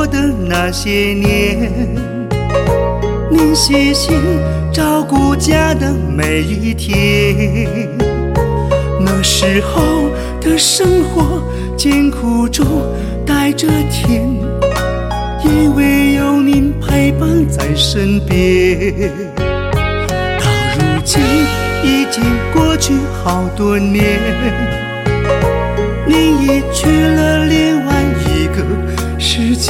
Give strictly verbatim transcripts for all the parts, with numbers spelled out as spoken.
过的那些年，您细心照顾家的每一天。那时候的生活艰苦中带着甜，因为有您陪伴在身边。到如今已经过去好多年，您已去了另外一个世界。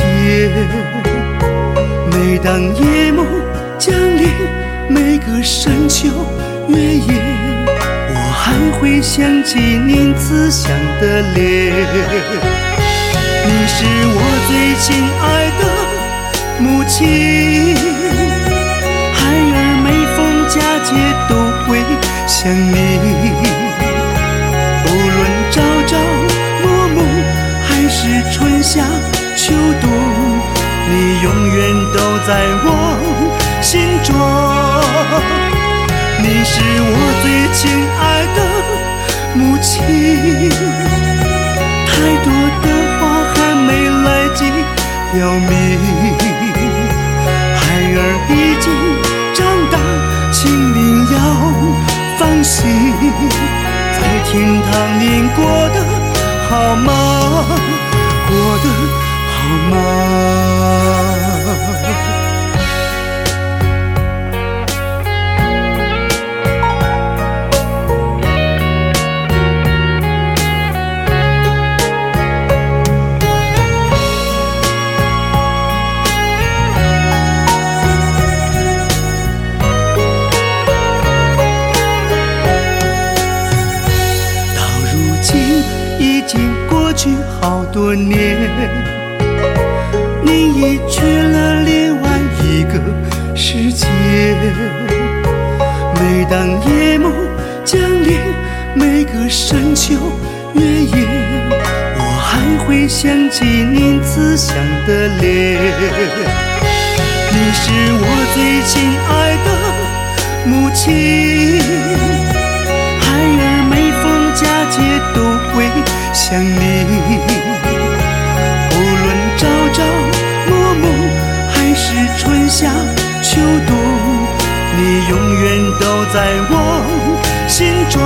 每当夜幕降临，每个深秋月夜，我还会想起您慈祥的脸。你是我最亲爱的母亲，孩儿每逢佳节都会想你。无论朝朝暮暮还是春夏秋冬，你永远都在我心中。你是我最亲爱的母亲，太多的话还没来及表明。孩儿已经长大，请您要放心，在天堂您过得好吗？过得好吗？已经过去好多年，你已去了另外一个世界。每当夜幕降临，每个深秋月夜，我还会想起您慈祥的脸。你是我最亲爱的母亲，孩儿每逢佳节都会想你。无论朝朝暮暮还是春夏秋冬，你永远都在我心中。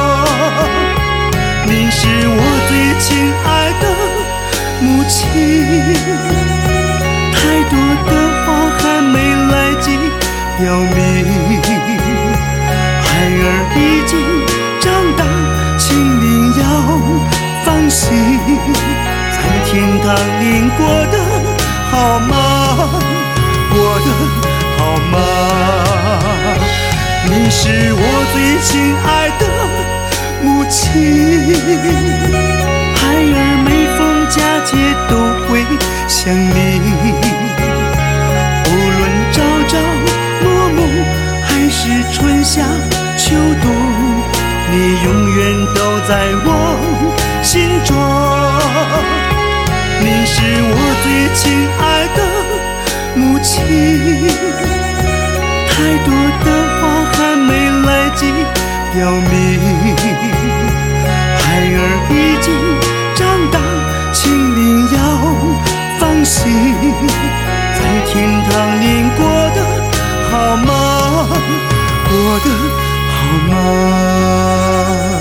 你是我最亲爱的母亲，太多的话还没来及表明。孩儿已经长大，请您要放心，在天堂您过得好吗？过得好吗？你是我最亲爱的母亲，孩儿每逢佳节都会想你。无论朝朝暮暮还是春夏秋冬，你永远都在我心中。你是我最亲爱的母亲，太多的话还没来及表明。孩儿已经长大，请您要放心，在天堂您过得好吗？过得好吗？